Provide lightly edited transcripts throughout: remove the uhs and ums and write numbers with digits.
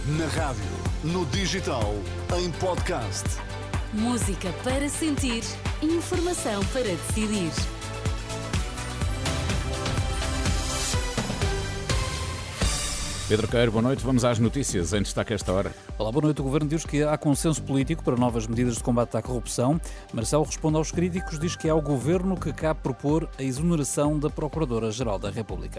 Na rádio, no digital, em podcast. Música para sentir, informação para decidir. Pedro Queiro, boa noite. Vamos às notícias em destaque a esta hora. Olá, boa noite. O Governo diz que há consenso político para novas medidas de combate à corrupção. Marcelo responde aos críticos, diz que é ao Governo que cabe propor a exoneração da Procuradora-Geral da República.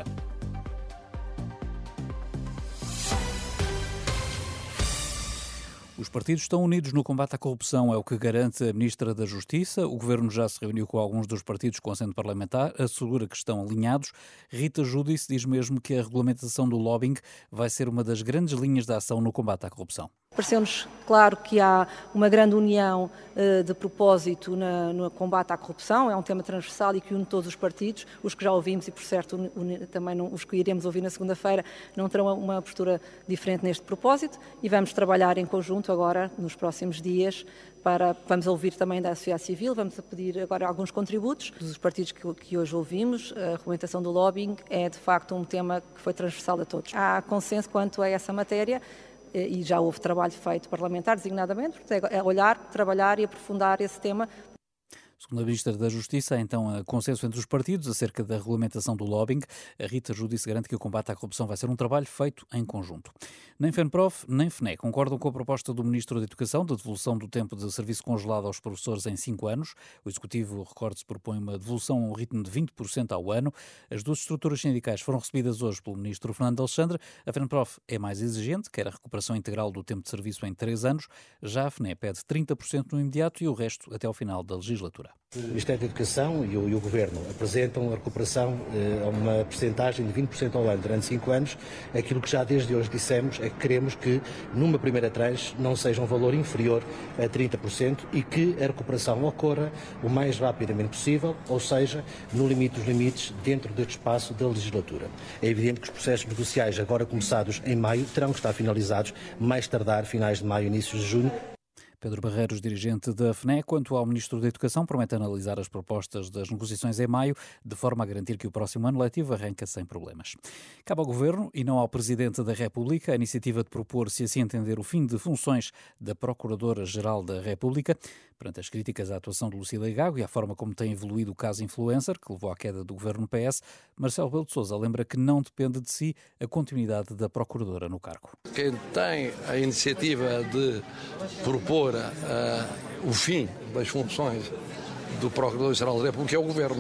Os partidos estão unidos no combate à corrupção, é o que garante a Ministra da Justiça. O Governo já se reuniu com alguns dos partidos com assento parlamentar, assegura que estão alinhados. Rita Giudice diz mesmo que a regulamentação do lobbying vai ser uma das grandes linhas de ação no combate à corrupção. Pareceu-nos claro que há uma grande união de propósito no combate à corrupção, é um tema transversal e que une todos os partidos, os que já ouvimos e, por certo, também os que iremos ouvir na segunda-feira não terão uma postura diferente neste propósito e vamos trabalhar em conjunto agora, nos próximos dias, vamos ouvir também da sociedade civil, vamos pedir agora alguns contributos dos partidos que hoje ouvimos. A regulamentação do lobbying é, de facto, um tema que foi transversal a todos. Há consenso quanto a essa matéria, e já houve trabalho feito parlamentar, designadamente, é olhar, trabalhar e aprofundar esse tema. Segundo a Ministra da Justiça, há então consenso entre os partidos acerca da regulamentação do lobbying. A Rita Giudice garante que o combate à corrupção vai ser um trabalho feito em conjunto. Nem FENPROF, nem FNE concordam com a proposta do Ministro da Educação de devolução do tempo de serviço congelado aos professores em 5 anos. O Executivo, recorde-se, propõe uma devolução a um ritmo de 20% ao ano. As duas estruturas sindicais foram recebidas hoje pelo Ministro Fernando Alexandre. A FENPROF é mais exigente, quer a recuperação integral do tempo de serviço em 3 anos. Já a FNE pede 30% no imediato e o resto até ao final da legislatura. O Ministério da Educação e o Governo apresentam a recuperação a uma percentagem de 20% ao ano durante 5 anos. Aquilo que já desde hoje dissemos é que queremos que numa primeira tranche não seja um valor inferior a 30% e que a recuperação ocorra o mais rapidamente possível, ou seja, no limite dos limites dentro deste espaço da legislatura. É evidente que os processos negociais agora começados em maio terão que estar finalizados mais tardar finais de maio, inícios de junho. Pedro Barreiros, dirigente da FNE, quanto ao Ministro da Educação, promete analisar as propostas das negociações em maio, de forma a garantir que o próximo ano letivo arranca sem problemas. Cabe ao Governo e não ao Presidente da República a iniciativa de propor, se assim entender, o fim de funções da Procuradora-Geral da República. Perante as críticas à atuação de Lucília Gago e à forma como tem evoluído o caso Influencer, que levou à queda do Governo PS, Marcelo Rebelo de Sousa lembra que não depende de si a continuidade da Procuradora no cargo. Quem tem a iniciativa de propor o fim das funções do Procurador-Geral da República é o Governo.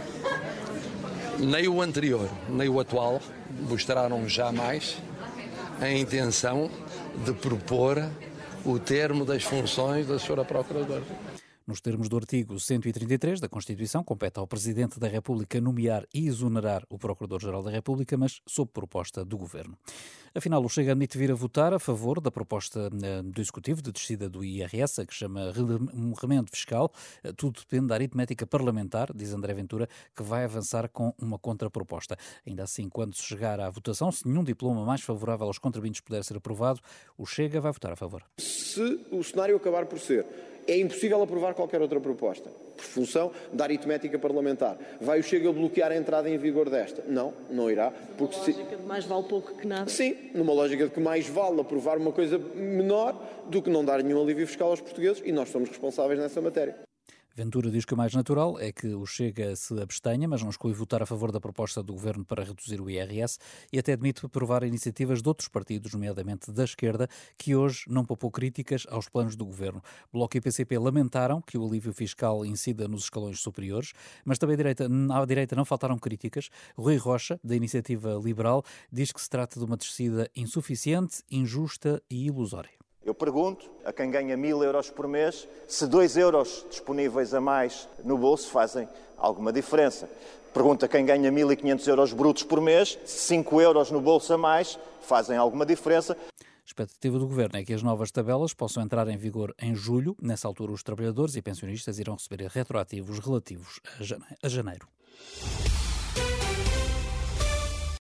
Nem o anterior, nem o atual mostraram jamais a intenção de propor o termo das funções da Sra. Procuradora. Nos termos do artigo 133 da Constituição, compete ao Presidente da República nomear e exonerar o Procurador-Geral da República, mas sob proposta do Governo. Afinal, o Chega admite vir a votar a favor da proposta do Executivo de descida do IRS, a que chama um remendo fiscal. Tudo depende da aritmética parlamentar, diz André Ventura, que vai avançar com uma contraproposta. Ainda assim, quando se chegar à votação, se nenhum diploma mais favorável aos contribuintes puder ser aprovado, o Chega vai votar a favor. Se o cenário acabar por ser é impossível aprovar qualquer outra proposta, por função da aritmética parlamentar. Vai o Chega bloquear a entrada em vigor desta? Não, não irá. Porque lógica de mais vale pouco que nada? Sim, numa lógica de que mais vale aprovar uma coisa menor do que não dar nenhum alívio fiscal aos portugueses, e nós somos responsáveis nessa matéria. Ventura diz que o mais natural é que o Chega se abstenha, mas não exclui votar a favor da proposta do Governo para reduzir o IRS e até admite aprovar iniciativas de outros partidos, nomeadamente da esquerda, que hoje não poupou críticas aos planos do Governo. Bloco e PCP lamentaram que o alívio fiscal incida nos escalões superiores, mas também à direita não faltaram críticas. Rui Rocha, da Iniciativa Liberal, diz que se trata de uma descida insuficiente, injusta e ilusória. Eu pergunto a quem ganha 1.000 euros por mês se 2 euros disponíveis a mais no bolso fazem alguma diferença. Pergunto a quem ganha 1.500 euros brutos por mês se 5 euros no bolso a mais fazem alguma diferença. A expectativa do Governo é que as novas tabelas possam entrar em vigor em julho. Nessa altura, os trabalhadores e pensionistas irão receber retroativos relativos a janeiro.